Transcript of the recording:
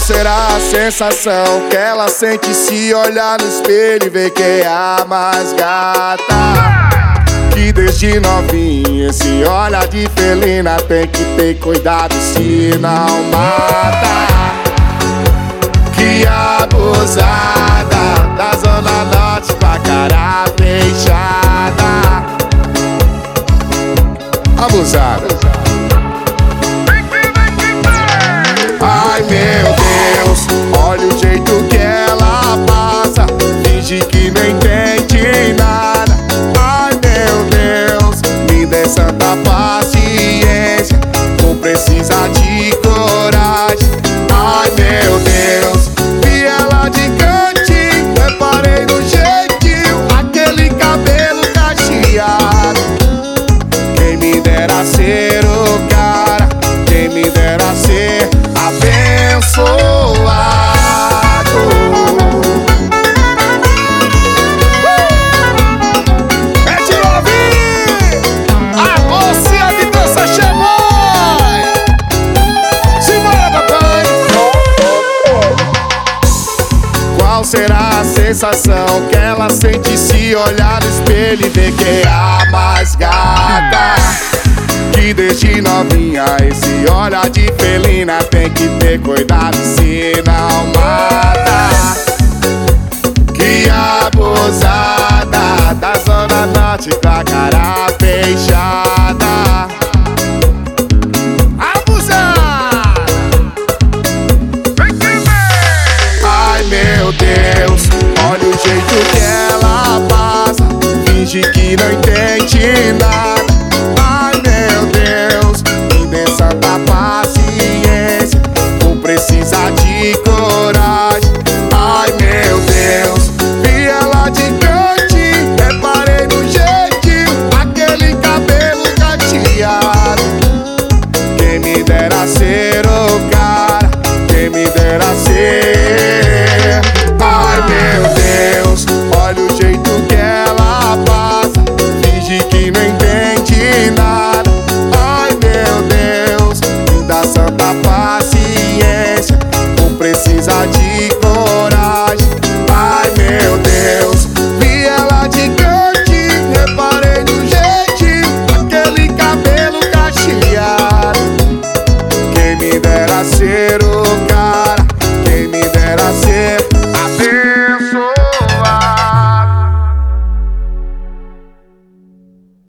será a sensação que ela sente se olhar no espelho e ver que é a mais gata? Que desde novinha se olha de felina, tem que ter cuidado se não mata. Que abusada, da zona norte com a cara fechada. Abusada. Ai meu Deus, olha o jeito que ela passa, finge que não entende nada. Ai meu Deus, me dê santa paciência, vou precisar de coragem. Ai meu Deus, vi ela de cantinho, reparei no jeitinho, aquele cabelo cacheado. Quem me dera ser o cara, quem me dera ser abençoado. É de novinho, a moça de dança chamou. Simbora, papai. Qual será a sensação que ela sente se olhar no espelho e ver que é a mais gata? Que desde novinha esse olhar de felina, tem que ter cuidado se não mata. Que abusada, da zona norte com a cara fechada. Abusada. Ai meu Deus, olha o jeito que ela passa, finge que não entende nada. Ai meu Deus, me dê santa paz.